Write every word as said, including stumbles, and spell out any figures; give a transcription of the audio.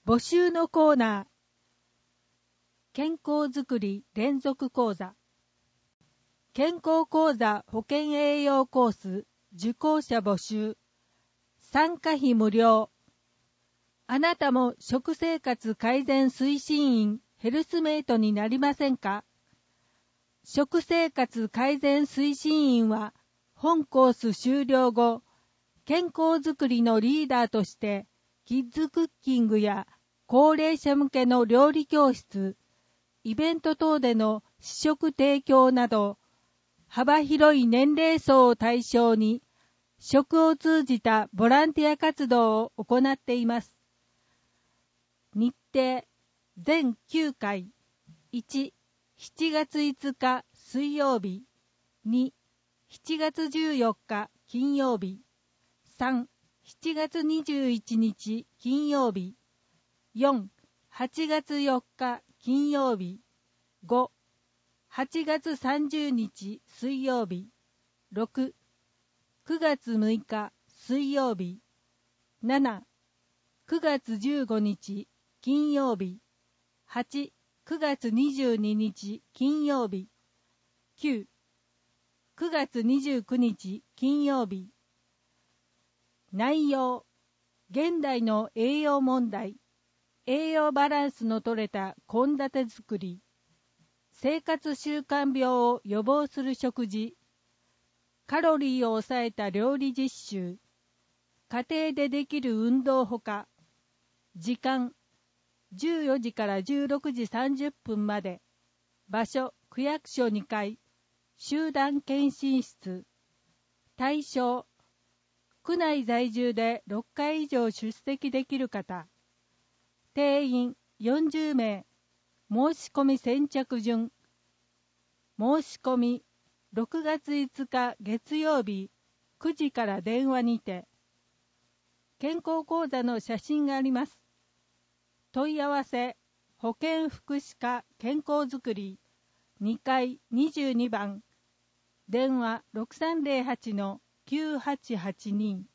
募集のコーナー。健康づくり連続講座。健康講座保健栄養コース受講者募集。参加費無料。あなたも食生活改善推進員ヘルスメイトになりませんか？食生活改善推進員は本コース終了後、健康づくりのリーダーとしてキッズクッキングや高齢者向けの料理教室、イベント等での試食提供など、幅広い年齢層を対象に、食を通じたボランティア活動を行っています。日程、全きゅうかい。いち、しちがついつか水曜日。に、しちがつじゅうよっか金曜日。さん、しちがつにじゅういちにち金曜日。よん、はちがつよっか金曜日。ご、はちがつさんじゅうにち水曜日。ろく、くがつむいか水曜日。なな、くがつじゅうごにち金曜日。はち、くがつにじゅうににち金曜日。きゅう、くがつにじゅうくにち金曜日。内容、現代の栄養問題、栄養バランスの取れた献立作り、生活習慣病を予防する食事、カロリーを抑えた料理実習、家庭でできる運動ほか、時間、じゅうよじからじゅうろくじさんじゅっぷんまで、場所、区役所にかい、集団検診室、対象、区内在住でろっかい以上出席できる方、定員よんじゅうめい、申し込み先着順、申し込みろくがついつか月曜日くじから電話にて、健康講座の写真があります。問い合わせ、保健福祉課健康づくりにかいにじゅうにばん、電話 ろくさんぜろはちのきゅうはちはちに。